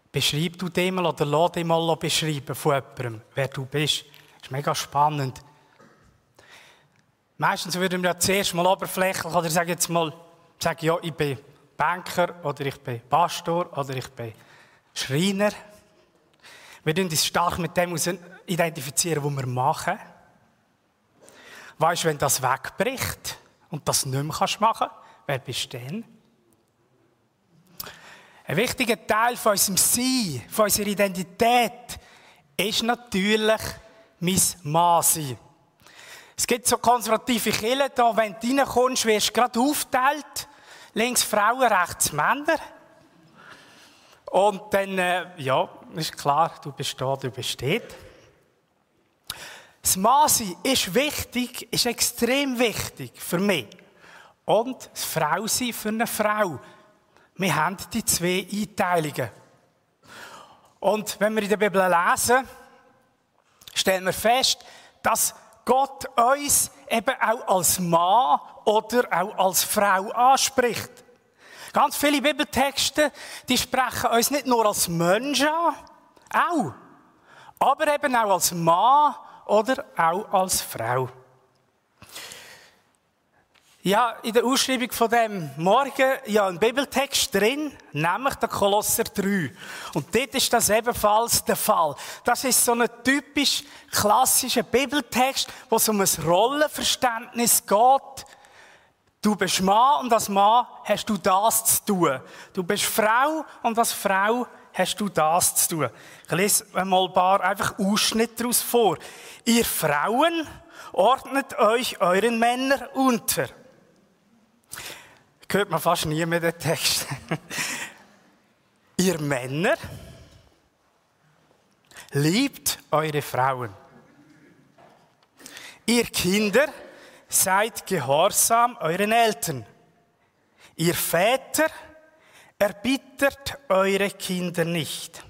Beschreib du dich mal oder lass dich mal beschreiben von jemandem, wer du bist. Das ist mega spannend. Meistens würden wir ja zuerst mal oberflächlich oder sagen ja, ich bin Banker oder ich bin Pastor oder ich bin Schreiner. Wir identifizieren uns stark mit dem identifizieren, was wir machen. Weißt du, wenn das wegbricht und das nicht mehr machen kannst, wer bist du denn? Ein wichtiger Teil von unserem Sein, von unserer Identität, ist natürlich mein Mann-Sein. Es gibt so konservative Kirchen, da, wenn du reinkommst, wirst du gerade aufgeteilt. Links Frauen, rechts Männer. Und dann, ist klar, du bist da, du bist dort. Das Mann-Sein ist wichtig, ist extrem wichtig für mich. Und das Frau-Sein für eine Frau. Wir haben die zwei Einteilungen. Und wenn wir in der Bibel lesen, stellen wir fest, dass Gott uns eben auch als Mann oder auch als Frau anspricht. Ganz viele Bibeltexte, die sprechen uns nicht nur als Menschen an, auch, aber eben auch als Mann oder auch als Frau. Ja, in der Ausschreibung von dem Morgen ein Bibeltext drin, nämlich der Kolosser 3. Und dort ist das ebenfalls der Fall. Das ist so ein typisch klassischer Bibeltext, wo es um ein Rollenverständnis geht. Du bist Mann und als Mann hast du das zu tun. Du bist Frau und als Frau hast du das zu tun. Ich lese mal ein paar einfach Ausschnitte daraus vor. Ihr Frauen ordnet euch euren Männern unter. Hört man fast nie mehr den Text. Ihr Männer, liebt eure Frauen. Ihr Kinder, seid gehorsam euren Eltern. Ihr Väter, erbittert eure Kinder nicht.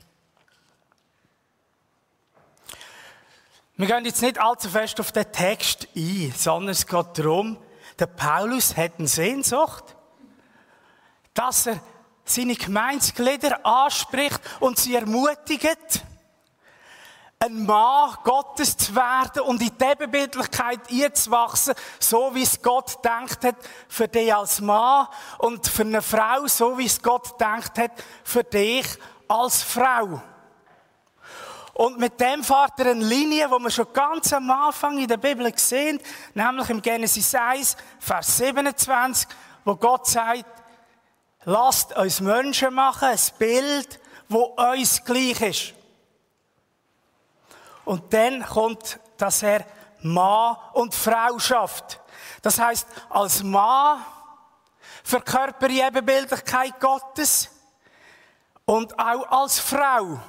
Wir gehen jetzt nicht allzu fest auf den Text ein, sondern es geht darum, der Paulus hat eine Sehnsucht, dass er seine Gemeindeglieder anspricht und sie ermutigt, ein Mann Gottes zu werden und in die Ebenbildlichkeit einzuwachsen, so wie es Gott gedacht hat für dich als Mann und für eine Frau, so wie es Gott gedacht hat für dich als Frau. Und mit dem fährt er eine Linie, die wir schon ganz am Anfang in der Bibel sehen, nämlich im Genesis 1, Vers 27, wo Gott sagt, lasst uns Menschen machen, ein Bild, das uns gleich ist. Und dann kommt, dass er Mann und Frau schafft. Das heisst, als Mann verkörpere ich Ebenbildlichkeit Gottes und auch als Frau.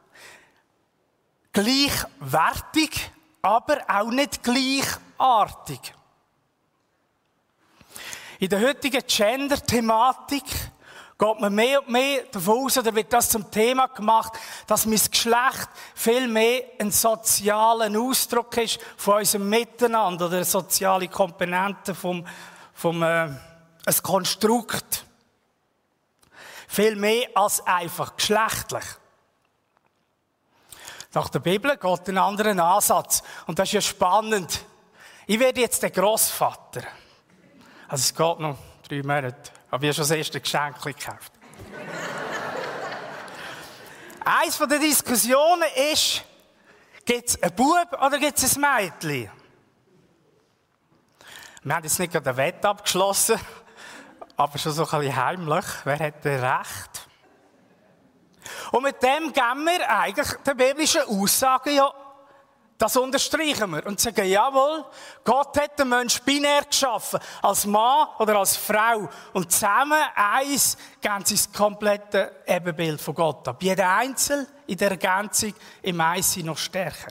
Gleichwertig, aber auch nicht gleichartig. In der heutigen Gender-Thematik geht man mehr und mehr davon aus, oder wird das zum Thema gemacht, dass mein Geschlecht viel mehr ein sozialer Ausdruck ist von unserem Miteinander oder eine soziale Komponente vom ein Konstrukt. Viel mehr als einfach geschlechtlich. Nach der Bibel geht ein anderer Ansatz. Und das ist ja spannend. Ich werde jetzt der Grossvater. Also es geht noch 3 Monate. Aber ich habe schon das erste Geschenk gekauft. Eins von den Diskussionen ist, gibt es einen Bub oder gibt es ein Mädchen? Wir haben jetzt nicht gerade eine Wette abgeschlossen, aber schon so ein bisschen heimlich. Wer hat denn recht? Und mit dem geben wir eigentlich den biblischen Aussagen ja, das unterstreichen wir und sagen, jawohl, Gott hat den Menschen binär geschaffen, als Mann oder als Frau. Und zusammen eins geben sie das komplette Ebenbild von Gott ab. Jeder Einzelne in der Ergänzung im Eins noch stärker.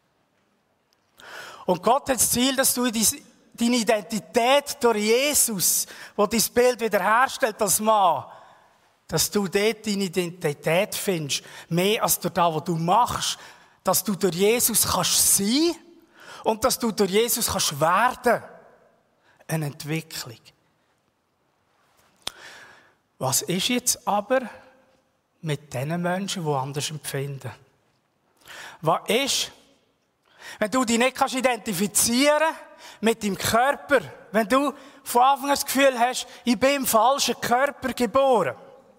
Und Gott hat das Ziel, dass du deine Identität durch Jesus, wo dein Bild wiederherstellt als Mann, dass du dort deine Identität findest, mehr als durch das, was du machst, dass du durch Jesus kannst sein und dass du durch Jesus kannst werden. Eine Entwicklung. Was ist jetzt aber mit den Menschen, die anders empfinden. Was ist, wenn du dich nicht identifizieren mit deinem Körper, wenn du von Anfang an das Gefühl hast, ich bin im falschen Körper geboren?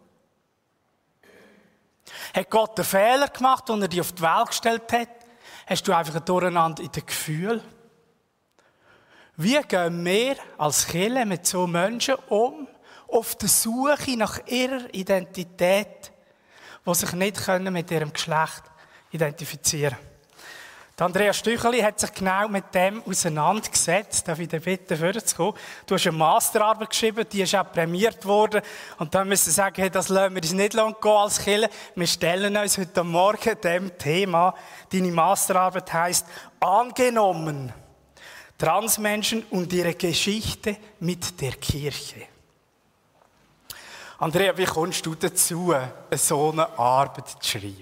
Hat Gott einen Fehler gemacht, als er dich auf die Welt gestellt hat? Hast du einfach ein Durcheinander in den Gefühlen? Wie gehen wir als Kirche mit so Menschen um, auf der Suche nach ihrer Identität, die sich nicht mit ihrem Geschlecht identifizieren können? Andrea Stücheli hat sich genau mit dem auseinandergesetzt. Darf ich dich bitten, vorzukommen? Du hast eine Masterarbeit geschrieben, die ist auch prämiert worden. Und dann müssen wir sagen, hey, das lassen wir uns nicht gehen als Kirche. Wir stellen uns heute Morgen dem Thema. Deine Masterarbeit heisst «Angenommen. Transmenschen und ihre Geschichte mit der Kirche». Andrea, wie kommst du dazu, so eine Arbeit zu schreiben?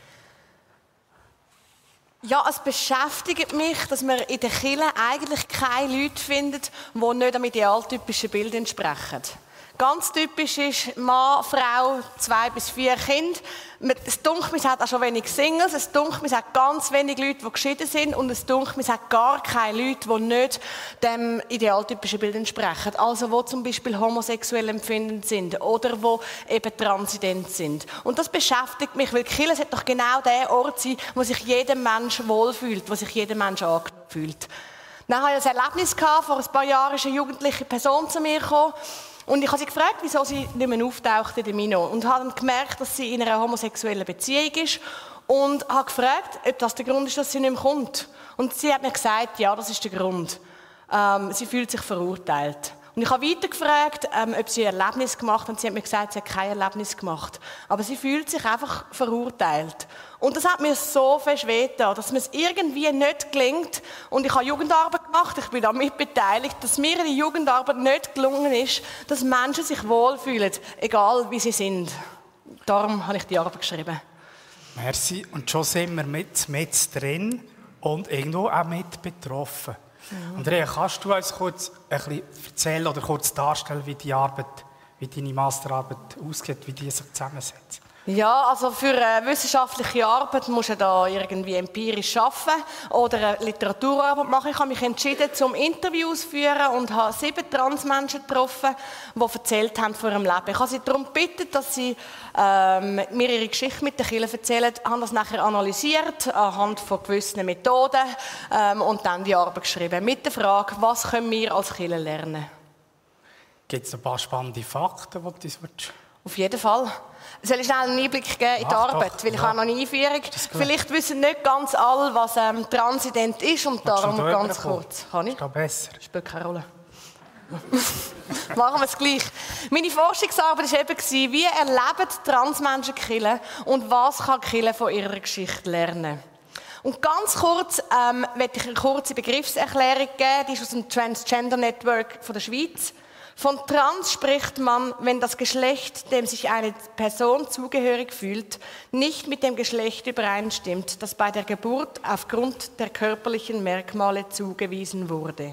Ja, es beschäftigt mich, dass man in der Kirche eigentlich keine Leute findet, die nicht dem idealtypischen Bild entsprechen. Ganz typisch ist Mann, Frau, 2 bis 4 Kinder. Es dunkelt mich, es hat auch schon wenig Singles, es dunkelt mich, es hat ganz wenig Leute, die geschieden sind und es dunkelt mich, es hat gar keine Leute, die nicht dem idealtypischen Bild entsprechen. Also wo zum Beispiel homosexuell empfindend sind oder wo eben transident sind. Und das beschäftigt mich, weil die Kirche sollte doch genau der Ort sein, wo sich jeder Mensch wohlfühlt, wo sich jeder Mensch angenommen fühlt. Dann hatte ich ein Erlebnis gehabt, vor ein paar Jahren ist eine jugendliche Person zu mir gekommen. Und ich habe sie gefragt, wieso sie nicht mehr auftaucht in der Mino. Und habe dann gemerkt, dass sie in einer homosexuellen Beziehung ist. Und habe gefragt, ob das der Grund ist, dass sie nicht mehr kommt. Und sie hat mir gesagt, ja, das ist der Grund. Sie fühlt sich verurteilt. Und ich habe weiter gefragt, ob sie ein Erlebnis gemacht hat. Und sie hat mir gesagt, sie hat kein Erlebnis gemacht. Aber sie fühlt sich einfach verurteilt. Und das hat mir so fest wehgetan, dass mir es irgendwie nicht gelingt. Und ich habe Jugendarbeit gemacht, ich bin damit beteiligt, dass mir in der Jugendarbeit nicht gelungen ist, dass Menschen sich wohlfühlen, egal wie sie sind. Darum habe ich die Arbeit geschrieben. Merci. Und schon sind wir mit drin und irgendwo auch mit betroffen. Ja. Andrea, kannst du uns kurz ein bisschen erzählen oder kurz darstellen, wie deine Masterarbeit ausgeht, wie die sich zusammensetzt? Ja, also für eine wissenschaftliche Arbeit musst du da irgendwie empirisch arbeiten oder eine Literaturarbeit machen. Ich habe mich entschieden, zum Interviews zu führen und habe 7 Transmenschen getroffen, die erzählt haben von ihrem Leben. Ich habe sie darum gebeten, dass sie mir ihre Geschichte mit der Kirche erzählen, haben das nachher analysiert anhand von gewissen Methoden und dann die Arbeit geschrieben mit der Frage, was können wir als Kirche lernen? Gibt es ein paar spannende Fakten, die du uns willst? Auf jeden Fall. Soll ich schnell einen Einblick geben in die Arbeit? Weil ich habe noch eine Einführung. Vielleicht wissen nicht ganz alle, was Transident ist und darum ganz kurz. Kann ich? Ist das besser? Spielt keine Rolle. Machen wir es gleich. Meine Forschungsarbeit war eben, wie erleben Transmenschen die Kirche und was kann die Kirche von ihrer Geschichte lernen? Und ganz kurz möchte ich eine kurze Begriffserklärung geben. Die ist aus dem Transgender Network von der Schweiz. Von Trans spricht man, wenn das Geschlecht, dem sich eine Person zugehörig fühlt, nicht mit dem Geschlecht übereinstimmt, das bei der Geburt aufgrund der körperlichen Merkmale zugewiesen wurde.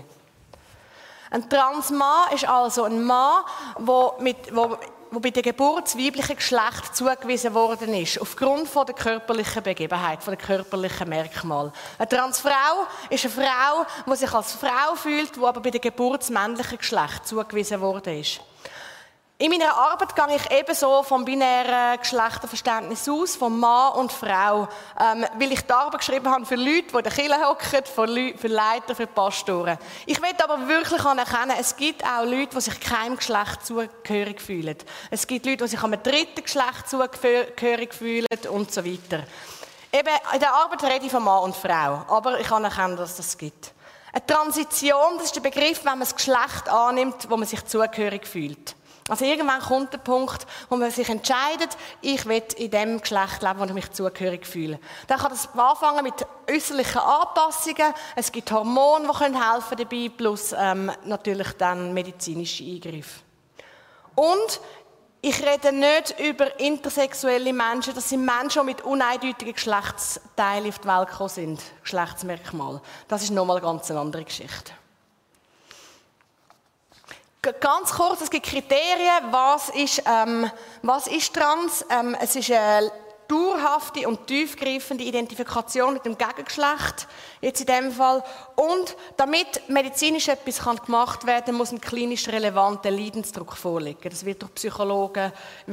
Ein Transmann ist also ein Mann, wo bei der Geburt das weibliche Geschlecht zugewiesen worden ist, aufgrund von der körperlichen Begebenheit, von der körperlichen Merkmal. Eine Transfrau ist eine Frau, die sich als Frau fühlt, die aber bei der Geburt das männliche Geschlecht zugewiesen worden ist. In meiner Arbeit gehe ich ebenso vom binären Geschlechterverständnis aus, von Mann und Frau, weil ich die Arbeit geschrieben habe für Leute, die in der Kirche hocken, für Leiter, für Pastoren. Ich will aber wirklich anerkennen, es gibt auch Leute, die sich keinem Geschlecht zugehörig fühlen. Es gibt Leute, die sich einem dritten Geschlecht zugehörig fühlen und so weiter. Eben, in der Arbeit rede ich von Mann und Frau, aber ich anerkenne, dass das gibt. Eine Transition, das ist der Begriff, wenn man das Geschlecht annimmt, wo man sich zugehörig fühlt. Also irgendwann kommt der Punkt, wo man sich entscheidet, ich will in dem Geschlecht leben, wo ich mich zugehörig fühle. Dann kann das anfangen mit äußerlichen Anpassungen. Es gibt Hormone, die helfen dabei, plus natürlich dann medizinische Eingriffe. Und ich rede nicht über intersexuelle Menschen. Das sind Menschen, die mit uneindeutigen Geschlechtsteilen auf die Welt gekommen sind. Geschlechtsmerkmal. Das ist nochmal eine ganz andere Geschichte. Ganz kurz, es gibt Kriterien, was ist trans. Es ist eine dauerhafte und tiefgreifende Identifikation mit dem Gegengeschlecht, jetzt in dem Fall. Und damit medizinisch etwas gemacht werden kann, muss ein klinisch relevanter Leidensdruck vorliegen. Das wird durch Psychologen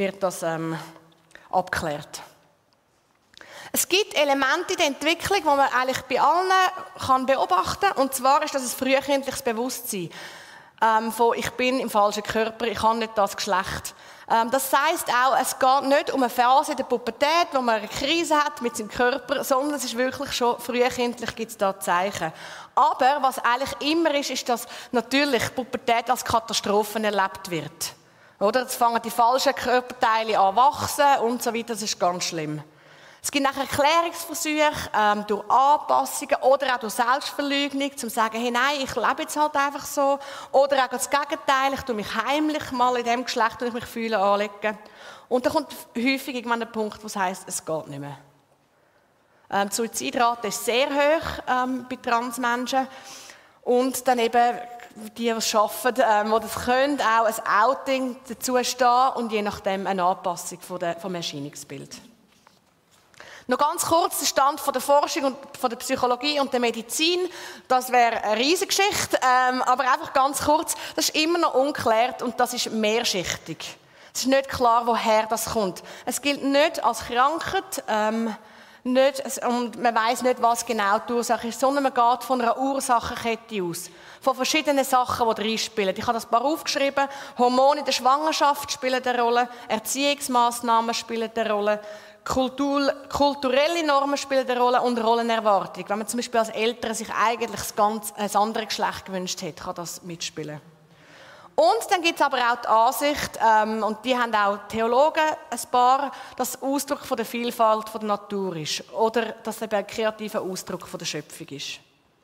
abgeklärt. Es gibt Elemente in der Entwicklung, die man eigentlich bei allen beobachten kann. Und zwar ist das ein frühkindliches Bewusstsein. Von ich bin im falschen Körper, ich habe nicht das Geschlecht. Das heisst auch, es geht nicht um eine Phase in der Pubertät, wo man eine Krise hat mit seinem Körper, sondern es ist wirklich schon frühkindlich, gibt es da Zeichen. Aber was eigentlich immer ist, dass natürlich Pubertät als Katastrophe erlebt wird. Oder? Jetzt fangen die falschen Körperteile an wachsen und so weiter, das ist ganz schlimm. Es gibt nachher Erklärungsversuche durch Anpassungen oder auch durch Selbstverleugnung, um zu sagen, hey, nein, ich lebe jetzt halt einfach so. Oder auch das Gegenteil, ich tue mich heimlich mal in dem Geschlecht, wo ich mich fühle, anlegen. Und dann kommt häufig irgendwann der Punkt, wo es heisst, es geht nicht mehr. Die Suizidrate ist sehr hoch bei Transmenschen. Und dann eben die arbeiten, die das können, auch ein Outing dazu stehen und je nachdem eine Anpassung vom Erscheinungsbild. Noch ganz kurz der Stand von der Forschung und von der Psychologie und der Medizin. Das wäre eine riesige Geschichte, aber einfach ganz kurz, das ist immer noch ungeklärt und das ist mehrschichtig. Es ist nicht klar, woher das kommt. Es gilt nicht als Krankheit, und man weiss nicht, was genau die Ursache ist, sondern man geht von einer Ursachenkette aus. Von verschiedenen Sachen, die reinspielen. Ich habe das ein paar aufgeschrieben. Hormone in der Schwangerschaft spielen eine Rolle, Erziehungsmaßnahmen spielen eine Rolle, kulturelle Normen spielen eine Rolle und Rollenerwartung. Wenn man zum Beispiel als Eltern sich eigentlich ein anderes Geschlecht gewünscht hat, kann das mitspielen. Und dann gibt es aber auch die Ansicht, und die haben auch Theologen ein paar, dass Ausdruck von der Vielfalt von der Natur ist oder dass es eben ein kreativer Ausdruck von der Schöpfung ist.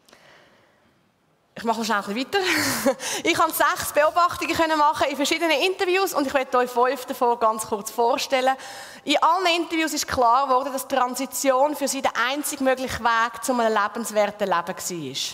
Ich mache noch schnell ein bisschen weiter. Ich konnte 6 Beobachtungen machen in verschiedenen Interviews und ich werde euch 5 davon ganz kurz vorstellen. In allen Interviews ist klar geworden, dass die Transition für sie der einzig mögliche Weg zu einem lebenswerten Leben war.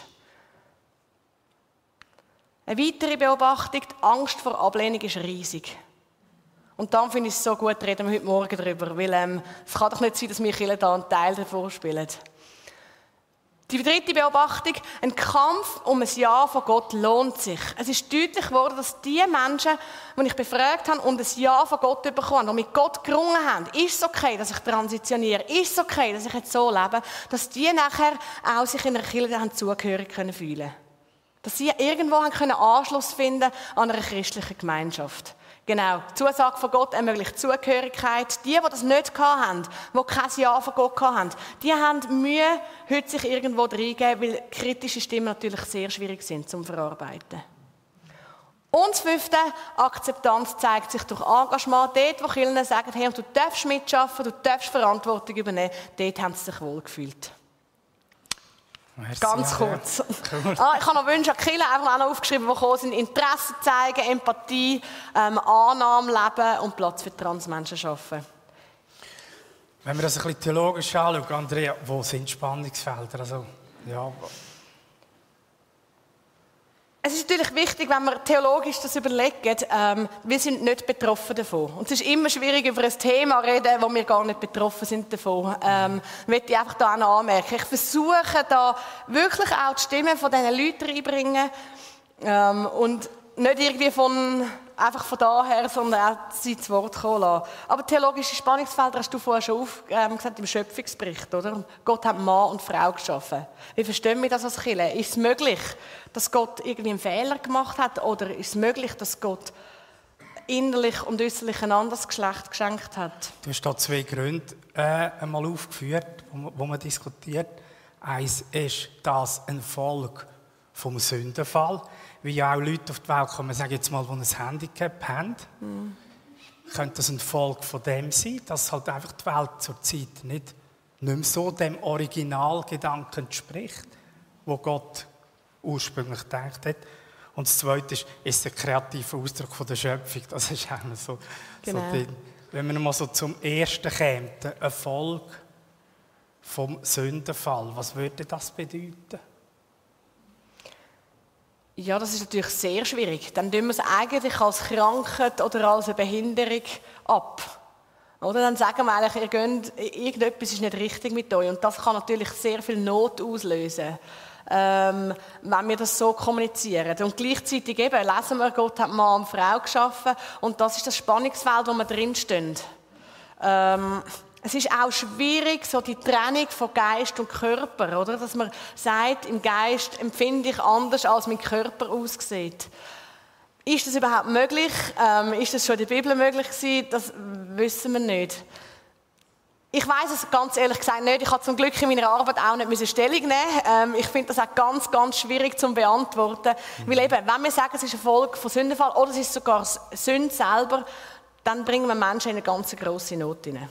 Eine weitere Beobachtung, die Angst vor Ablehnung ist riesig. Und dann finde ich es so gut, reden wir heute Morgen darüber, weil es kann doch nicht sein, dass wir Kirche da einen Teil davon spielen. Die 3. Beobachtung, ein Kampf um ein Ja von Gott lohnt sich. Es ist deutlich geworden, dass die Menschen, die ich befragt habe und ein Ja von Gott bekommen haben, die mit Gott gerungen haben, ist es okay, dass ich transitioniere, ist es okay, dass ich jetzt so lebe, dass die nachher auch sich in einer Kirche zugehörig fühlen können. Dass sie irgendwo Anschluss finden an einer christlichen Gemeinschaft. Genau, die Zusage von Gott ermöglicht Zugehörigkeit. Die das nicht hatten, die kein Ja von Gott hatten, die haben Mühe, heute sich irgendwo reingeben, weil kritische Stimmen natürlich sehr schwierig sind zum Verarbeiten. Und das 5. Akzeptanz zeigt sich durch Engagement. Dort, wo Kirchen sagen, hey, du darfst mitarbeiten, du darfst Verantwortung übernehmen, dort haben sie sich wohl gefühlt. Merci, ganz kurz. Cool. Ich habe noch Wünsche an die Kirche, einfach auch noch aufgeschrieben, die gekommen sind. Interesse zeigen, Empathie, Annahme leben und Platz für Transmenschen schaffen. Wenn wir das ein bisschen theologisch anschauen, Andrea, wo sind Spannungsfelder? Also, ja. Es ist natürlich wichtig, wenn wir theologisch das überlegen, wir sind nicht betroffen davon. Und es ist immer schwierig, über ein Thema zu reden, wo wir gar nicht betroffen sind davon. Möchte ich einfach da auch noch anmerken. Ich versuche da wirklich auch die Stimme von diesen Leuten reinzubringen und nicht irgendwie einfach von daher, sondern auch sie zu Wort kommen lassen. Aber theologische Spannungsfelder hast du vorher schon gesagt im Schöpfungsbericht, oder? Gott hat Mann und Frau geschaffen. Wie verstehen wir das als Kirche? Ist es möglich, dass Gott irgendwie einen Fehler gemacht hat? Oder ist es möglich, dass Gott innerlich und äußerlich ein anderes Geschlecht geschenkt hat? Du hast da 2 Gründe einmal aufgeführt, wo man diskutiert. Eins ist das ein Folge vom Sündenfall. Wie ja auch Leute auf die Welt kommen, sagen jetzt mal, die ein Handicap haben. Könnte das ein Folge von dem sein, dass halt einfach die Welt zur Zeit nicht mehr so dem Originalgedanken entspricht, wo Gott ursprünglich gedacht hat. Und das Zweite ist der kreative Ausdruck von der Schöpfung. Das ist auch so, genau. Wenn man mal so zum Ersten käme, der Erfolg vom Sündenfall, was würde das bedeuten? Ja, das ist natürlich sehr schwierig. Dann tun wir es eigentlich als Krankheit oder als eine Behinderung ab. Oder dann sagen wir eigentlich, irgendetwas ist nicht richtig mit euch. Und das kann natürlich sehr viel Not auslösen, wenn wir das so kommunizieren. Und gleichzeitig eben, lesen wir, Gott hat Mann und Frau geschaffen. Und das ist das Spannungsfeld, wo wir drinstehen. Es ist auch schwierig, so die Trennung von Geist und Körper, oder? Dass man sagt, im Geist empfinde ich anders, als mein Körper aussieht. Ist das überhaupt möglich? Ist das schon in der Bibel möglich gewesen? Das wissen wir nicht. Ich weiss es ganz ehrlich gesagt nicht. Ich habe zum Glück in meiner Arbeit auch nicht Stellung nehmen. Ich finde das auch ganz, ganz schwierig zu beantworten. Weil eben, wenn wir sagen, es ist eine Folge von Sündenfall oder es ist sogar Sünde selber, dann bringen wir Menschen in eine ganz grosse Not hinein.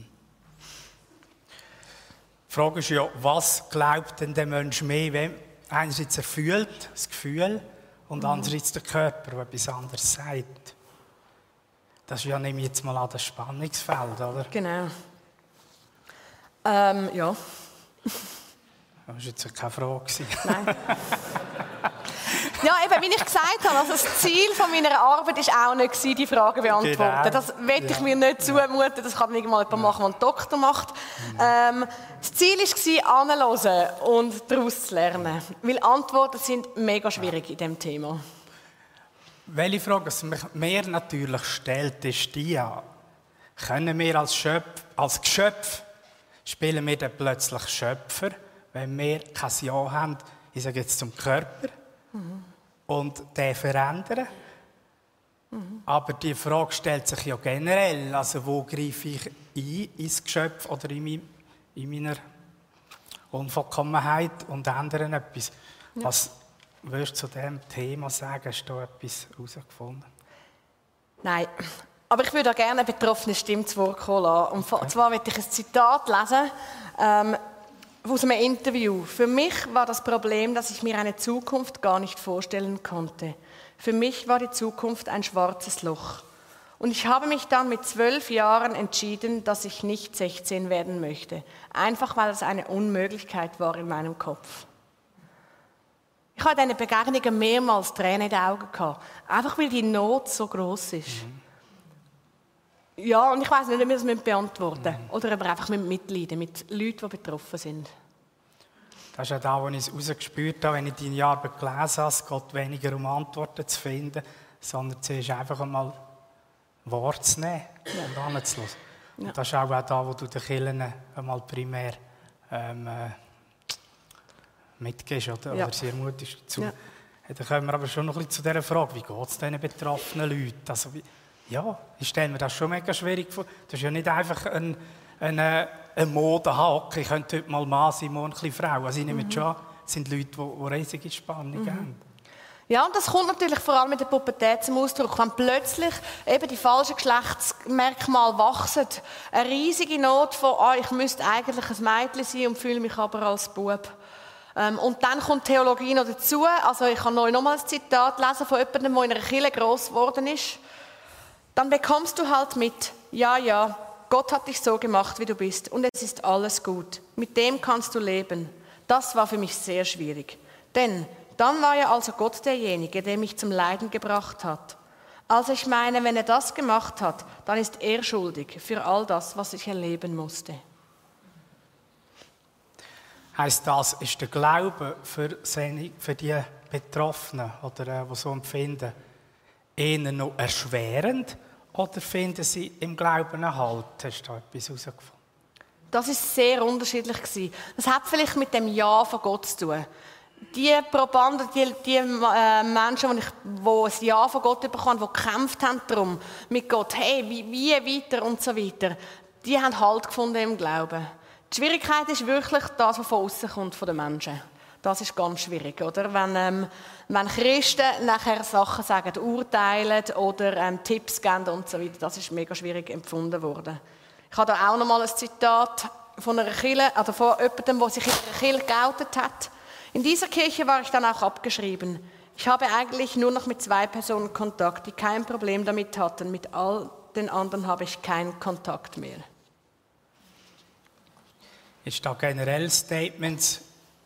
Die Frage ist ja, was glaubt denn der Mensch mehr, wenn einerseits er fühlt, das Gefühl, und andererseits der Körper, der etwas anderes sagt. Das ist ja, nehme ich jetzt mal an, das Spannungsfeld, oder? Genau. Ja. Das war jetzt keine Frage. Nein. Ja, eben, wie ich gesagt habe, also das Ziel von meiner Arbeit war auch nicht, die Fragen zu beantworten. Genau. Das will ich mir nicht zumuten, das kann irgendwann jemand machen, der einen Doktor macht. Das Ziel war, anzuhören und daraus zu lernen. Weil Antworten sind mega schwierig in diesem Thema. Welche Frage es mir natürlich stellt, ist die, können wir als Geschöpf, spielen wir dann plötzlich Schöpfer, wenn wir kein Ja haben, ich sage jetzt zum Körper, und den verändern? Aber die Frage stellt sich ja generell, also wo greife ich ein ins Geschöpf oder in meiner Unvollkommenheit und ändere etwas? Ja. Was würdest du zu diesem Thema sagen? Hast du da etwas herausgefunden? Nein, aber ich würde auch gerne eine betroffene Stimme zu Wort kommen lassen. Und zwar möchte ich ein Zitat lesen aus einem Interview. Für mich war das Problem, dass ich mir eine Zukunft gar nicht vorstellen konnte. Für mich war die Zukunft ein schwarzes Loch. Und ich habe mich dann mit 12 Jahren entschieden, dass ich nicht 16 werden möchte. Einfach weil es eine Unmöglichkeit war in meinem Kopf. Ich hatte diese Begegnungen mehrmals Tränen in den Augen gehabt. Einfach weil die Not so gross ist. Ja, und ich weiss nicht, ob wir das beantworten müssen. Oder aber einfach mitleiden mit Leuten, die betroffen sind. Das ist ja da, wo ich es herausgespürt habe, wenn ich deine Arbeit gelesen habe. Es geht weniger um Antworten zu finden, sondern zuerst einfach einmal Worte zu nehmen und anzuhören. Ja. Und das ist auch da, wo du den Kirchen einmal primär mitgehst oder sie ermutigst dazu. Ja. Dann kommen wir aber schon noch ein bisschen zu dieser Frage, wie geht es diesen betroffenen Leuten? Also, ich stelle mir das schon mega schwierig vor. Das ist ja nicht einfach eine Mode haben, okay, ich könnte heute mal Mann sein, morgen ein bisschen Frau. Also ich nehme schon, es sind Leute, die riesige Spannung haben. Ja, und das kommt natürlich vor allem mit der Pubertät zum Ausdruck. Wenn plötzlich eben die falschen Geschlechtsmerkmale wachsen, eine riesige Not von, ich müsste eigentlich ein Mädchen sein und fühle mich aber als Bub. Und dann kommt Theologie noch dazu. Also ich kann euch nochmal ein Zitat lesen von jemandem, der in einer Kirche gross geworden ist. Dann bekommst du halt mit, ja, Gott hat dich so gemacht, wie du bist und es ist alles gut. Mit dem kannst du leben. Das war für mich sehr schwierig. Denn dann war ja also Gott derjenige, der mich zum Leiden gebracht hat. Also ich meine, wenn er das gemacht hat, dann ist er schuldig für all das, was ich erleben musste. Heisst das, ist der Glaube für die Betroffenen oder die so empfinden, eher noch erschwerend oder finden sie im Glauben einen Halt? Hast du da etwas herausgefunden? Das war sehr unterschiedlich. Das hat vielleicht mit dem Ja von Gott zu tun. Die Probanden, die Menschen, die ein Ja von Gott bekommen, die gekämpft haben darum, mit Gott, hey, wie weiter und so weiter, die haben Halt gefunden im Glauben. Die Schwierigkeit ist wirklich das, was von außen kommt, von den Menschen. Das ist ganz schwierig, oder? Wenn Christen nachher Sachen sagen, urteilen oder Tipps geben und so weiter, das ist mega schwierig empfunden worden. Ich habe da auch noch mal ein Zitat von einer Kirche, also von jemandem, der sich in einer Kirche geoutet hat. In dieser Kirche war ich dann auch abgeschrieben. Ich habe eigentlich nur noch mit 2 Personen Kontakt, die kein Problem damit hatten. Mit all den anderen habe ich keinen Kontakt mehr. Ist da generell Statements,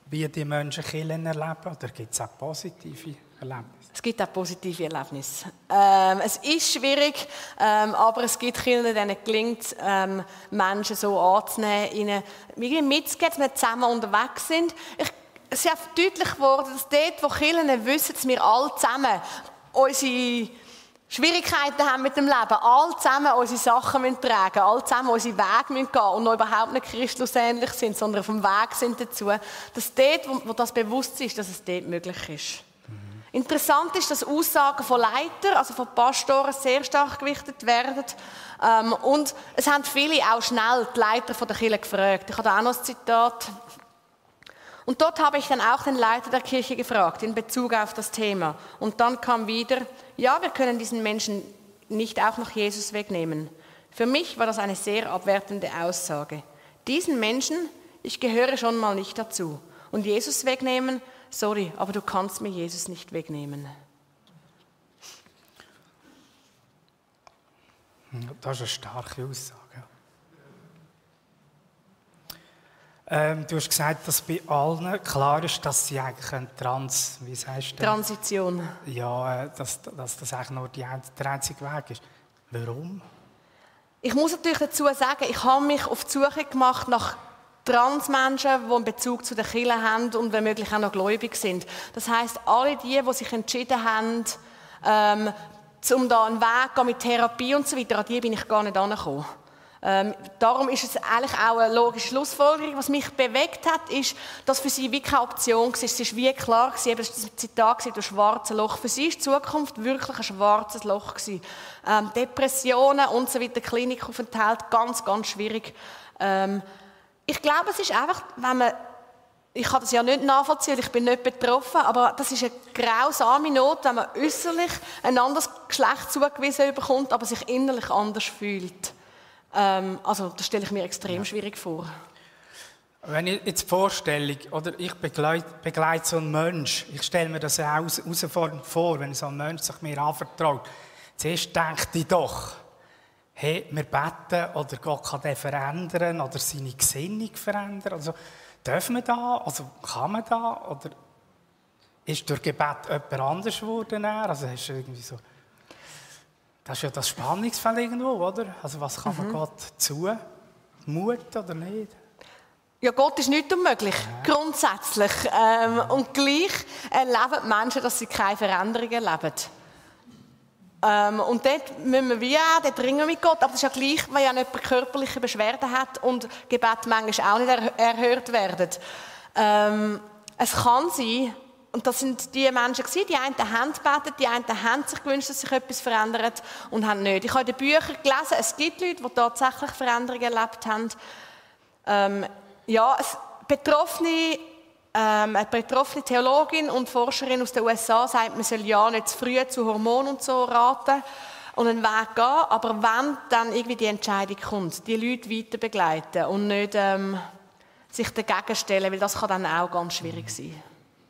wie die Menschen Kirchen erleben? Oder gibt es auch positive Erlebnisse? Es gibt auch positive Erlebnisse. Es ist schwierig, aber es gibt Kirchen, denen gelingt, Menschen so anzunehmen, ihnen irgendwie mitzugeben, dass wir zusammen unterwegs sind. Es ist auch deutlich geworden, dass dort, wo Kirchen wissen, dass wir alle zusammen unsere Schwierigkeiten haben mit dem Leben, alle zusammen unsere Sachen tragen müssen, alle zusammen unsere Wege gehen müssen und noch überhaupt nicht christlusähnlich sind, sondern auf dem Weg sind dazu, dass dort, wo das bewusst ist, dass es dort möglich ist. Interessant ist, dass Aussagen von Leitern, also von Pastoren, sehr stark gewichtet werden. Und es haben viele auch schnell die Leiter der Kirche gefragt. Ich habe da auch noch ein Zitat. Und dort habe ich dann auch den Leiter der Kirche gefragt, in Bezug auf das Thema. Und dann kam wieder, ja, wir können diesen Menschen nicht auch noch Jesus wegnehmen. Für mich war das eine sehr abwertende Aussage. Diesen Menschen, ich gehöre schon mal nicht dazu. Und Jesus wegnehmen, sorry, aber du kannst mir Jesus nicht wegnehmen. Das ist eine starke Aussage. Du hast gesagt, dass bei allen klar ist, dass sie eigentlich eine Transition. Ja, dass das eigentlich nur der einzige Weg ist. Warum? Ich muss natürlich dazu sagen, ich habe mich auf die Suche gemacht nach Transmenschen, die einen Bezug zu der Kirche haben und womöglich auch noch gläubig sind. Das heisst, alle die sich entschieden haben, um da einen Weg zu gehen mit Therapie und so weiter, an die bin ich gar nicht angekommen. Darum ist es eigentlich auch eine logische Schlussfolgerung. Was mich bewegt hat, ist, dass für sie wie keine Option war. Es war wie klar, das war das Zitat, du schwarzes Loch. Für sie ist die Zukunft wirklich ein schwarzes Loch. Depressionen und so weiter, Klinikaufenthalt, ganz, ganz schwierig. Ich glaube, es ist einfach, ich kann das ja nicht nachvollziehen, ich bin nicht betroffen, aber das ist eine grausame Not, wenn man äußerlich ein anderes Geschlecht zugewiesen bekommt, aber sich innerlich anders fühlt. Also das stelle ich mir extrem schwierig vor. Wenn ich jetzt die Vorstellung, oder ich begleite so einen Menschen, ich stelle mir das herausfordernd vor, wenn so ein Mensch sich mir anvertraut. Zuerst denke ich doch, hey, wir beten, oder Gott kann den verändern, oder seine Gesinnung verändern. Also, dürfen wir da? Also, kann man da? Oder ist durch Gebet jemand anders geworden? Also, hast du irgendwie so... Das ist ja das Spannungsfeld irgendwo, oder? Also was kann man Gott zumuten oder nicht? Ja, Gott ist nicht unmöglich, grundsätzlich. Und gleich erleben die Menschen, dass sie keine Veränderung erleben. Und dort müssen wir dort ringen mit Gott. Aber das ist ja gleich, wenn ja jemand körperliche Beschwerden hat und Gebet manchmal auch nicht erhört werden. Es kann sein, und das sind die Menschen gewesen, die einen haben gebetet, die einen haben sich gewünscht, dass sich etwas verändert und haben nicht. Ich habe in den Büchern gelesen, es gibt Leute, die tatsächlich Veränderungen erlebt haben. Eine betroffene Theologin und Forscherin aus den USA sagt, man soll ja nicht zu früh zu Hormonen und so raten und einen Weg gehen, aber wenn dann irgendwie die Entscheidung kommt, die Leute weiter begleiten und nicht sich dagegen stellen, weil das kann dann auch ganz schwierig sein.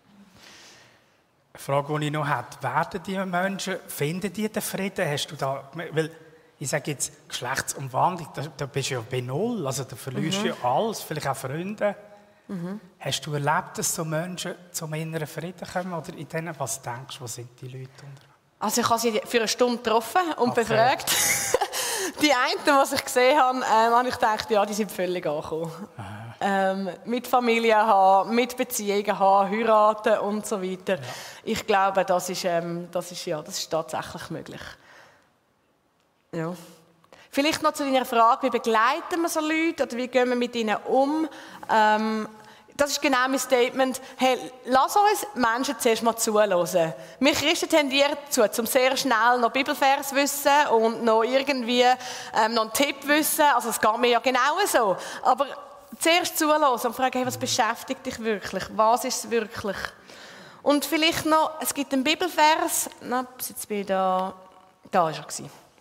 Eine Frage, die ich noch habe, werden die Menschen, finden die den Frieden? Hast du da, weil ich sage jetzt, Geschlechtsumwandlung, da bist du ja bei Null, also da verlierst du ja alles, vielleicht auch Freunde. Hast du erlebt, dass so Menschen zum inneren Frieden kommen? Oder in denen, was denkst du, wo sind die Leute unter? Also ich habe sie für eine Stunde getroffen und befragt. Die einen, die ich gesehen habe, habe ich gedacht, ja, die sind völlig angekommen. Mit Familie haben, mit Beziehungen haben, heiraten und so weiter. Ja. Ich glaube, das ist tatsächlich möglich. Ja. Vielleicht noch zu deiner Frage, wie begleiten wir so Leute oder wie gehen wir mit ihnen um? Das ist genau mein Statement. Hey, lass uns Menschen zuerst mal zuhören. Wir Christen tendieren dazu, zum sehr schnell noch Bibelvers wissen und noch irgendwie noch einen Tipp wissen. Also es geht mir ja genau so. Aber zuerst zuhören und fragen, hey, was beschäftigt dich wirklich? Was ist es wirklich? Und vielleicht noch, es gibt einen Bibelvers. Jetzt bin ich da war er.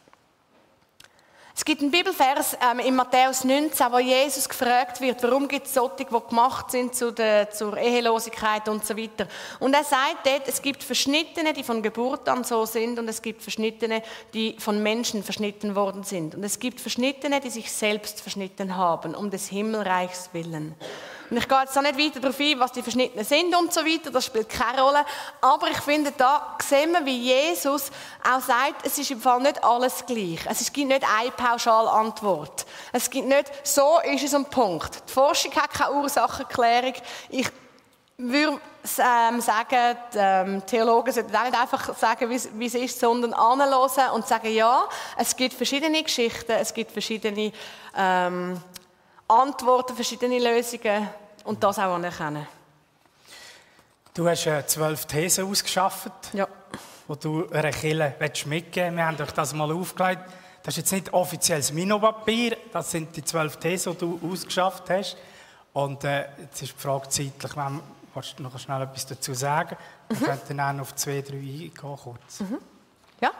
Es gibt einen Bibelvers in Matthäus 19, wo Jesus gefragt wird, warum gibt es solche, die gemacht sind zur Ehelosigkeit und so weiter. Und er sagt dort, es gibt Verschnittene, die von Geburt an so sind, und es gibt Verschnittene, die von Menschen verschnitten worden sind. Und es gibt Verschnittene, die sich selbst verschnitten haben, um des Himmelreichs willen. Und ich gehe jetzt auch nicht weiter darauf ein, was die verschnittenen sind und so weiter, das spielt keine Rolle. Aber ich finde, da sehen wir, wie Jesus auch sagt, es ist im Fall nicht alles gleich. Es gibt nicht eine Pauschalantwort. Es gibt nicht, so ist es ein Punkt. Die Forschung hat keine Ursachenklärung. Ich würde sagen, die Theologen sollten auch nicht einfach sagen, wie es ist, sondern anhören und sagen, ja, es gibt verschiedene Geschichten, es gibt verschiedene Antworten, verschiedene Lösungen und das auch anerkennen. Du hast 12 Thesen ausgeschafft, ja, die du einer Kirche mitgeben willst. Wir haben euch das mal aufgelegt. Das ist jetzt nicht offizielles Minopapier, das sind die 12 Thesen, die du ausgeschafft hast. Und jetzt ist die Frage zeitlich, willst du noch schnell etwas dazu sagen? Wir könnten dann auf 2, 3 eingehen kurz. Ja.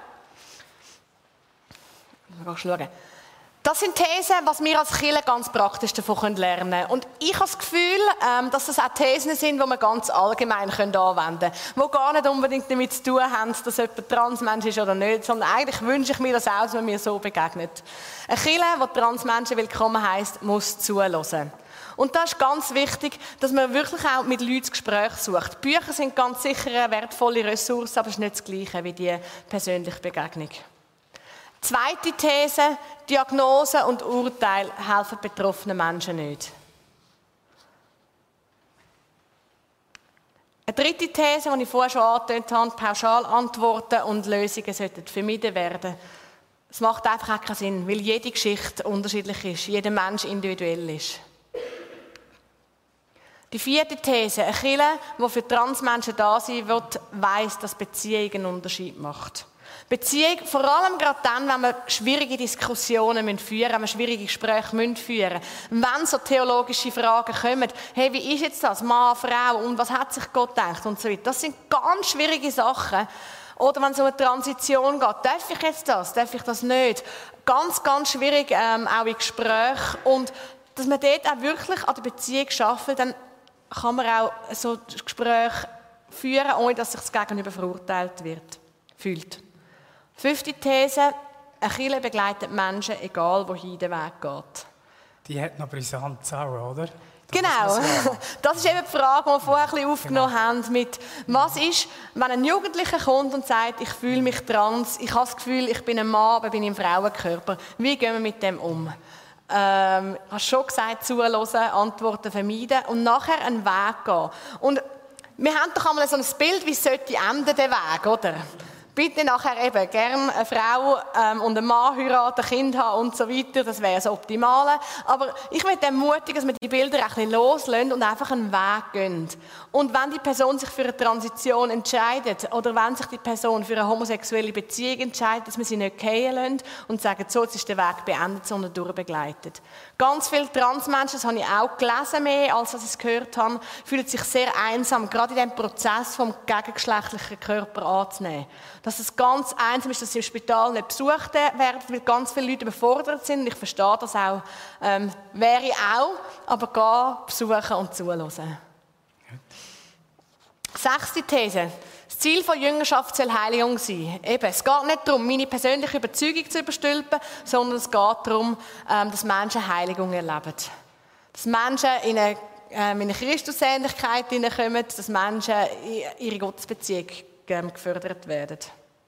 Mal schauen. Das sind Thesen, was wir als Kirche ganz praktisch davon lernen können. Und ich habe das Gefühl, dass das auch Thesen sind, die wir ganz allgemein anwenden können. Die gar nicht unbedingt damit zu tun haben, dass jemand Transmensch ist oder nicht, sondern eigentlich wünsche ich mir das auch, dass man mir so begegnet. Eine Kirche, die Transmenschen willkommen heisst, muss zuhören. Und das ist ganz wichtig, dass man wirklich auch mit Leuten das Gespräch sucht. Bücher sind ganz sicher eine wertvolle Ressource, aber es ist nicht das Gleiche wie die persönliche Begegnung. Zweite These, Diagnose und Urteil helfen betroffenen Menschen nicht. Eine dritte These, die ich vorher schon angetönt habe, Pauschalantworten und Lösungen sollten vermieden werden. Es macht einfach auch keinen Sinn, weil jede Geschichte unterschiedlich ist, jeder Mensch individuell ist. Die vierte These, eine Kirche, die für Transmenschen da sein wird, weiss, dass Beziehung einen Unterschied macht. Beziehung, vor allem gerade dann, wenn wir schwierige Diskussionen führen, wenn wir schwierige Gespräche führen müssen, wenn so theologische Fragen kommen, hey, wie ist jetzt das, Mann, Frau, und was hat sich Gott gedacht und so weiter. Das sind ganz schwierige Sachen. Oder wenn es um eine Transition geht, darf ich jetzt das, darf ich das nicht? Ganz, ganz schwierig, auch in Gesprächen. Und dass man dort auch wirklich an der Beziehung arbeitet, dann kann man auch so Gespräche führen, ohne dass sich das Gegenüber verurteilt fühlt. 5. These, eine Kirche begleitet Menschen, egal wohin der Weg geht. Die hat noch Brisanz auch, oder? Genau. Das ist eben die Frage, die wir vorher ein bisschen aufgenommen haben. Mit, was ist, wenn ein Jugendlicher kommt und sagt, ich fühle mich trans, ich habe das Gefühl, ich bin ein Mann, aber bin im Frauenkörper. Wie gehen wir mit dem um? Hast schon gesagt, zuhören, Antworten vermeiden und nachher einen Weg gehen. Und wir haben doch einmal so ein Bild, wie sollte enden der Weg, oder? Bitte nachher eben gerne eine Frau und einen Mann heiraten, ein Kind haben und so weiter. Das wäre das Optimale. Aber ich möchte ermutigen, dass wir die Bilder ein bisschen loslassen und einfach einen Weg gehen. Und wenn die Person sich für eine Transition entscheidet oder wenn sich die Person für eine homosexuelle Beziehung entscheidet, dass wir sie nicht gehen lassen und sagen, so, jetzt ist der Weg beendet, sondern durchbegleitet. Ganz viele Transmenschen, das habe ich auch gelesen, mehr als ich es gehört habe, fühlen sich sehr einsam, gerade in dem Prozess vom gegengeschlechtlichen Körper anzunehmen. Dass es ganz einsam ist, dass sie im Spital nicht besucht werden, weil ganz viele Leute überfordert sind. Ich verstehe das auch. Wäre ich auch, aber gehen, besuchen und zuhören. 6. These. Das Ziel von Jüngerschaft soll Heiligung sein. Eben, es geht nicht darum, meine persönliche Überzeugung zu überstülpen, sondern es geht darum, dass Menschen Heiligung erleben. Dass Menschen in eine Christusähnlichkeit hineinkommen, dass Menschen in ihre Gottesbeziehung gefördert werden.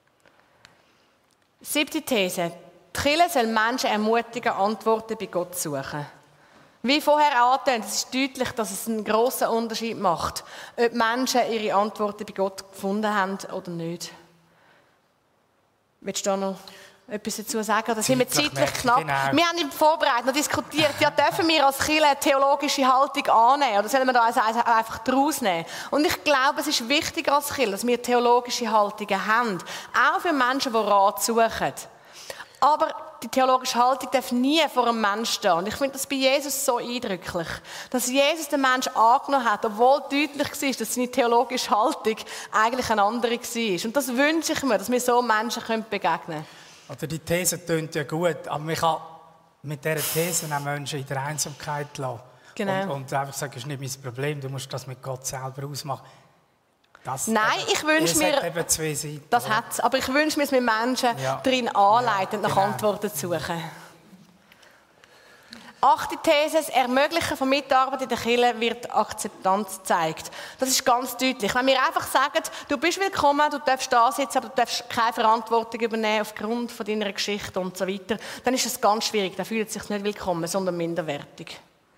7. These. Die Kirche soll Menschen ermutigen, Antworten bei Gott zu suchen. Wie vorher angetönt, es ist deutlich, dass es einen grossen Unterschied macht, ob Menschen ihre Antworten bei Gott gefunden haben oder nicht. Willst du da noch etwas dazu sagen? Oder sind wir zeitlich knapp? Genau. Wir haben im Vorbereitung noch diskutiert, ja, dürfen wir als Kirche eine theologische Haltung annehmen oder sollen wir da also einfach daraus nehmen? Und ich glaube, es ist wichtig als Kirche, dass wir theologische Haltungen haben, auch für Menschen, die Rat suchen. Aber die theologische Haltung darf nie vor einem Menschen stehen. Und ich finde das bei Jesus so eindrücklich, dass Jesus den Menschen angenommen hat, obwohl deutlich war, dass seine theologische Haltung eigentlich eine andere war. Und das wünsche ich mir, dass wir so Menschen begegnen können. Also die These tönt ja gut, aber man kann mit dieser These auch Menschen in der Einsamkeit lassen. Genau. Und einfach sagen, das ist nicht mein Problem, du musst das mit Gott selber ausmachen. Nein, ich wünsche mir, eben 2 Seiten, das hat es, aber ich wünsche mir, dass wir Menschen darin anleiten, nach genau. Antworten zu suchen. 8. These, das Ermöglichen von Mitarbeit in der Kirche wird Akzeptanz gezeigt. Das ist ganz deutlich. Wenn wir einfach sagen, du bist willkommen, du darfst da sitzen, aber du darfst keine Verantwortung übernehmen aufgrund von deiner Geschichte und so weiter, dann ist es ganz schwierig. Dann fühlt sich nicht willkommen, sondern minderwertig.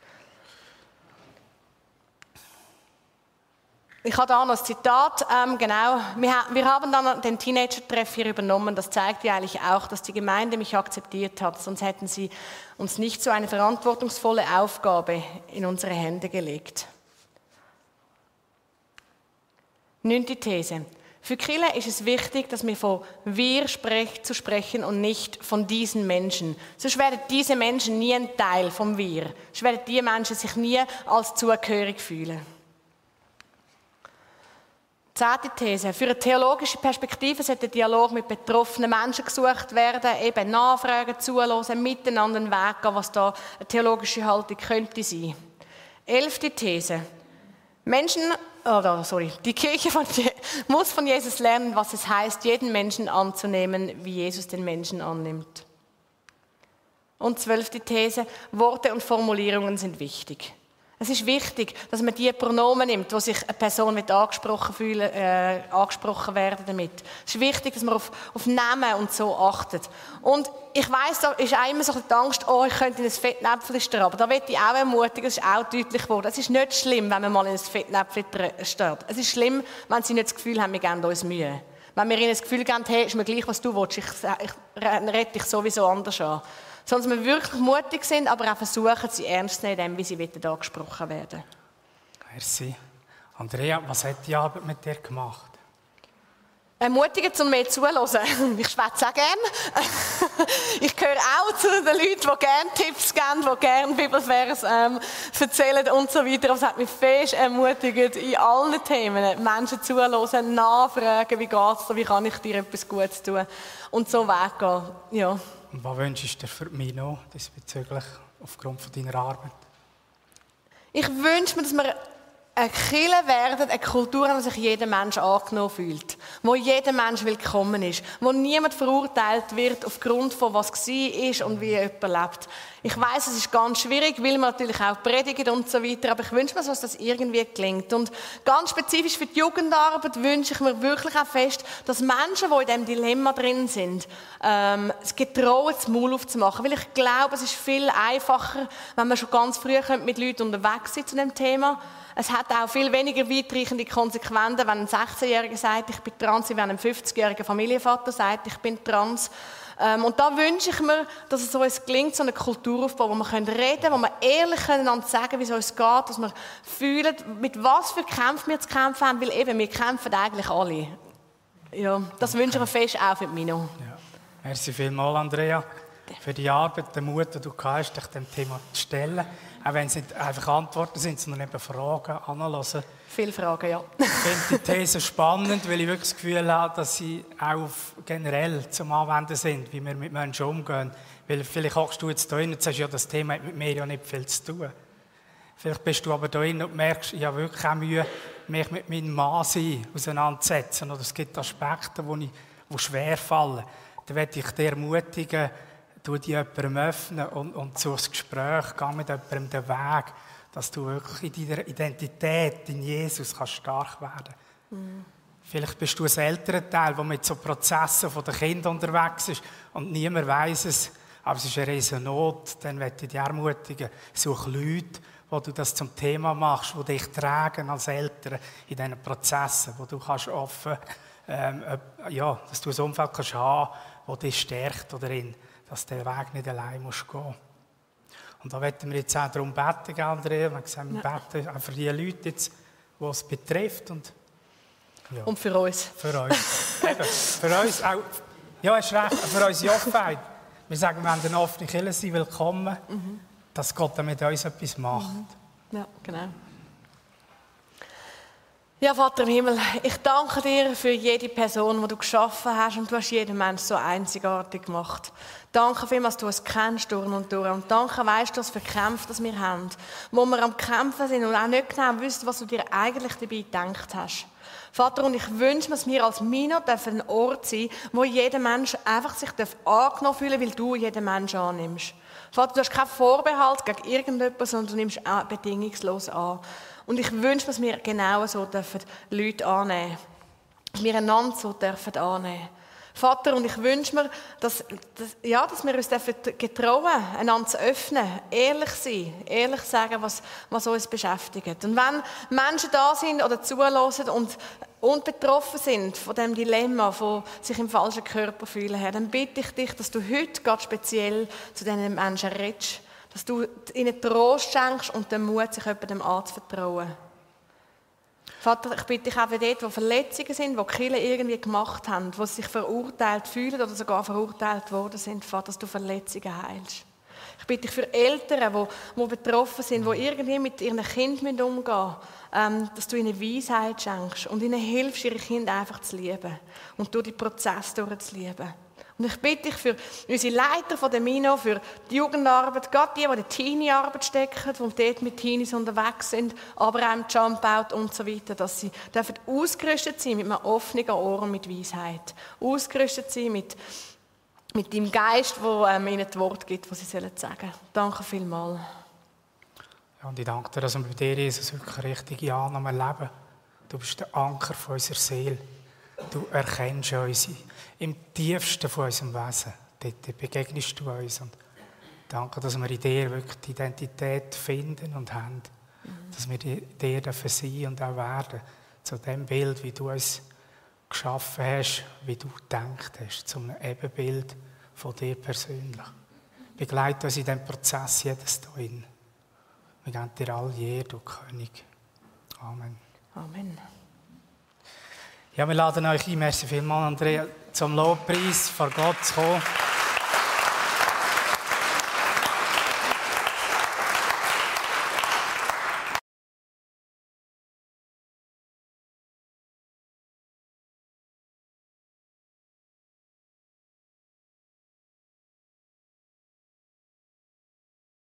Ich habe da noch ein Zitat, genau. Wir haben dann den Teenager-Treff hier übernommen. Das zeigt ja eigentlich auch, dass die Gemeinde mich akzeptiert hat. Sonst hätten sie uns nicht so eine verantwortungsvolle Aufgabe in unsere Hände gelegt. 9. These. Für Kirche ist es wichtig, dass wir von wir zu sprechen und nicht von diesen Menschen. Sonst werden diese Menschen nie ein Teil vom wir. Sonst werden diese Menschen sich nie als zugehörig fühlen. 10. These. Für eine theologische Perspektive sollte der Dialog mit betroffenen Menschen gesucht werden, eben nachfragen, zuhören, miteinander einen Weg gehen, was da eine theologische Haltung könnte sein. 11. These. Die Kirche muss von Jesus lernen, was es heißt, jeden Menschen anzunehmen, wie Jesus den Menschen annimmt. Und 12. These. Worte und Formulierungen sind wichtig. Es ist wichtig, dass man die Pronomen nimmt, wo sich eine Person angesprochen werden damit. Es ist wichtig, dass man auf Namen und so achtet. Und ich weiss, da ist auch immer so die Angst, ich könnte in ein Fettnäpfchen starren. Aber da möchte ich auch ermutigen, das ist auch deutlich geworden. Es ist nicht schlimm, wenn man mal in ein Fettnäpfchen starrt. Es ist schlimm, wenn sie nicht das Gefühl haben, wir geben uns Mühe. Wenn wir ihnen das Gefühl geben, hey, ist mir gleich, was du willst, ich rede dich sowieso anders an. Sondern dass wir wirklich mutig sind, aber auch versuchen, sie ernst zu nehmen, wie sie angesprochen werden. Merci. Andrea, was hat die Arbeit mit dir gemacht? Ermutigen, um mehr zuzuhören. Ich schwätze auch gerne. Ich gehöre auch zu den Leuten, die gerne Tipps geben, die gerne Bibelvers erzählen und so weiter. Aber es hat mich fest ermutigt, in allen Themen Menschen zuhören, nachfragen, wie geht es dir, wie kann ich dir etwas Gutes tun und so weggehen. Ja. Und was wünschst du dir für mich noch diesbezüglich aufgrund von deiner Arbeit? Ich wünsche mir, dass wir eine Kirche werden, eine Kultur, in der sich jeder Mensch angenommen fühlt, wo jeder Mensch willkommen ist, wo niemand verurteilt wird aufgrund von was war und wie jemand lebt. Ich weiss, es ist ganz schwierig, weil man natürlich auch predigt und so weiter, aber ich wünsche mir, dass das irgendwie gelingt. Und ganz spezifisch für die Jugendarbeit wünsche ich mir wirklich auch fest, dass Menschen, die in diesem Dilemma drin sind, es getrauen, das Maul aufzumachen. Weil ich glaube, es ist viel einfacher, wenn man schon ganz früh mit Leuten unterwegs sind zu dem Thema. Es hat auch viel weniger weitreichende Konsequenzen, wenn ein 16-Jähriger sagt, ich bin trans, wie wenn ein 50-jähriger Familienvater sagt, ich bin trans. Und da wünsche ich mir, dass es uns gelingt, so eine Kultur aufzubauen, wo wir reden können, wo wir ehrlich einander sagen, wie es uns geht, dass wir fühlen, mit was für Kämpfen wir zu kämpfen haben, weil eben, wir kämpfen eigentlich alle. Ja, das wünsche ich mir fest auch für Mino. Ja. Merci vielmals, Andrea, für die Arbeit, den Mut, den du hast, dich dem Thema zu stellen. Auch wenn es nicht einfach Antworten sind, sondern eben Fragen anhören. Viele Fragen, ja. Ich finde die These spannend, weil ich wirklich das Gefühl habe, dass sie auch generell zum Anwenden sind, wie wir mit Menschen umgehen. Weil vielleicht hockst du jetzt da hin und sagst, ja, das Thema hat mit mir ja nicht viel zu tun. Vielleicht bist du aber da hin und merkst, ich habe wirklich auch Mühe, mich mit meinem Mann-Sein auseinanderzusetzen. Oder es gibt Aspekte, die schwer fallen. Dann möchte ich dich ermutigen, du dich jemandem öffnen und zu einem Gespräch geh mit jemandem den Weg, dass du wirklich in deiner Identität in Jesus kannst stark werden. Vielleicht bist du ein älterer Teil, der mit so Prozessen von den Kindern unterwegs ist und niemand weiss es, aber es ist eine riesen Not. Dann möchte ich dich ermutigen, such Leute, wo du das zum Thema machst, die dich tragen als Eltern in diesen Prozessen, wo du kannst offen, dass du ein Umfeld kannst haben, das dich stärkt darin, dass du den Weg nicht allein musst gehen. Und da wollen wir jetzt auch darum beten, Andrea. Wir beten auch für die Leute, jetzt, die es betrifft. Und für uns. Für uns. Eben, für uns auch. Ja, hast recht, für unsere Offenheit. Wir sagen, wir haben eine offene Kirche, sie willkommen, dass Gott mit uns etwas macht. Ja, genau. Ja, Vater im Himmel, ich danke dir für jede Person, die du geschaffen hast und du hast jeden Menschen so einzigartig gemacht. Danke vielmals, du es kennst durch und durch. Und danke, weißt du, was für Kämpfe das wir haben, wo wir am Kämpfen sind und auch nicht genau wissen, was du dir eigentlich dabei gedacht hast. Vater, und ich wünsche mir, dass wir als Mino ein Ort sein, wo jeder Mensch einfach sich angenommen fühlen darf, weil du jeden Menschen annimmst. Vater, du hast keinen Vorbehalt gegen irgendjemanden, sondern du nimmst auch bedingungslos an. Und ich wünsche, dass wir genau so dürfen Leute annehmen. Dass wir einander so dürfen annehmen. Vater, und ich wünsche mir, dass wir uns getrauen dürfen, einander zu öffnen, ehrlich sein, ehrlich sagen, was uns beschäftigt. Und wenn Menschen da sind oder zuhören und betroffen sind von dem Dilemma, von sich im falschen Körper fühlen, dann bitte ich dich, dass du heute ganz speziell zu diesen Menschen redest, dass du ihnen Trost schenkst und den Mut, sich jemandem anzuvertrauen. Vater, ich bitte dich auch für dort, wo Verletzungen sind, wo die Kirche irgendwie gemacht haben, wo sie sich verurteilt fühlen oder sogar verurteilt worden sind, Vater, dass du Verletzungen heilst. Ich bitte dich für Eltern, die betroffen sind, die irgendwie mit ihren Kindern umgehen müssen, dass du ihnen Weisheit schenkst und ihnen hilfst, ihre Kinder einfach zu lieben und durch den Prozess durchzulieben. Und ich bitte dich für unsere Leiter von der Mino, für die Jugendarbeit, gerade die in der Teenie-Arbeit stecken, die dort mit Teenies unterwegs sind, aber auch im Jump-Out und so weiter, dass sie dürfen ausgerüstet sein mit einem offenen Ohr und mit Weisheit. Ausgerüstet sein mit dem Geist, der ihnen das Wort gibt, das sie sagen sollen. Danke vielmals. Ja, und ich danke dir, dass wir bei dir, Jesus, wirklich richtige Annahme erleben. Du bist der Anker von unserer Seele. Du erkennst uns im tiefsten von unserem Wesen. Dort begegnest du uns. Und danke, dass wir in dir wirklich die Identität finden und haben. Dass wir in dir dürfen sein und auch werden. Zu dem Bild, wie du uns geschaffen hast, wie du gedacht hast. Zu einem Ebenbild von dir persönlich. Begleite uns in diesem Prozess jedes dahin. Wir geben dir all je, du König. Amen. Amen. Ja, wir laden euch ein, merci vielmals, Andrea, zum Lobpreis vor Gott zu kommen.